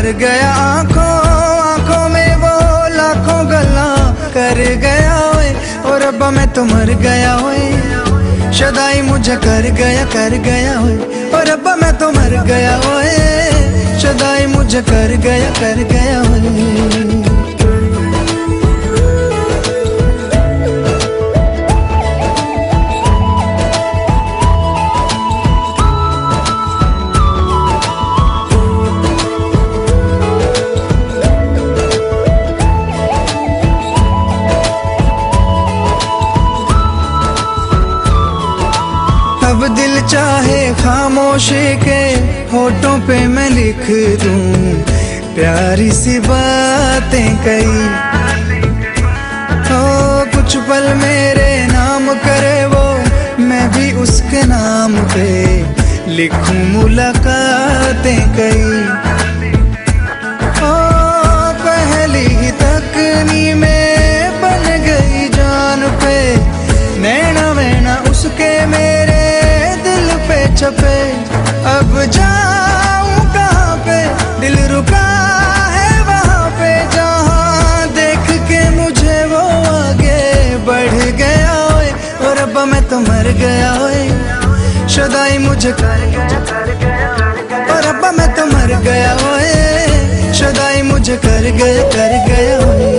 गया, आंखों आंखों में वो लाखों गल्ला कर गया ओए। और रब्बा मैं तो मर गया ओए, शदाई मुझे कर गया ओए। और रब्बा मैं तो मर गया ओए, शदाई मुझे कर गया ओए। अब दिल चाहे खामोशी के होठों पे मैं लिख दूं प्यारी सी बातें कई। हो कुछ पल मेरे नाम करे वो, मैं भी उसके नाम पे लिखूं मुलाकातें कई। ओ पहली ही तकनी में बन गई जान पे, नैना वैना उसके मेरे छपे। अब जाऊं कहाँ पे, दिल रुका है वहाँ पे, जहाँ देख के मुझे वो आगे बढ़ गया ओए। और रब्बा मैं तो मर गया ओए, शदाई मुझे कर गया। और रब्बा मैं तो मर गया ओए, शदाई मुझे कर गया ओए।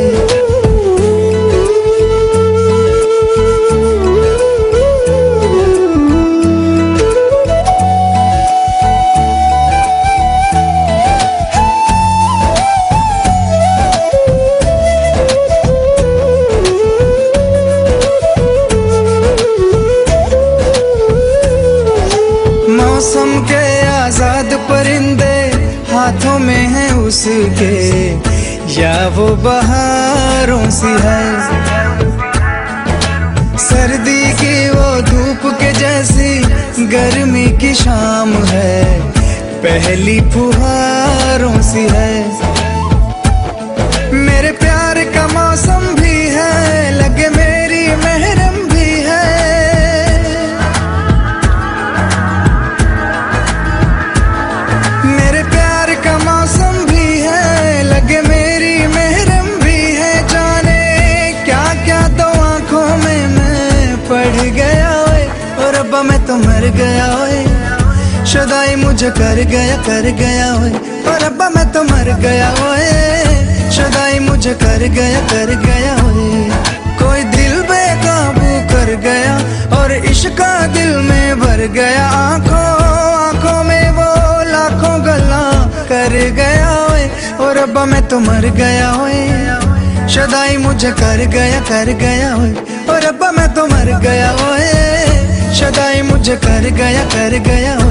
मौसम के आजाद परिंदे हाथों में हैं उसके, या वो बहारों सी है। सर्दी की वो धूप के जैसी गर्मी की शाम है, पहली फुहारों सी है। मेरे प्यार का मौसम भी है, लगे मेरी महरम भी है। मेरे प्यार का मौसम भी है, लगे मेरी महरम भी है। जाने क्या क्या तो आंखों में मैं पढ़ गया ओए। और रब्बा मैं तो मर गया ओए, शदाई मुझे कर गया ओए। और रब्बा मैं तो मर गया ओए, शदाई मुझे कर गया ओए। कोई दिल बेकाबू कर गया और इश्क का दिल में भर गया, आंखों आंखों में वो लाखों गल्ला कर गया ओए। और रब्बा मैं तो मर गया ओए, शदाई मुझे कर गया ओए। और रब्बा मैं तो मर गया ओए, शदाई मुझे कर गया ओए।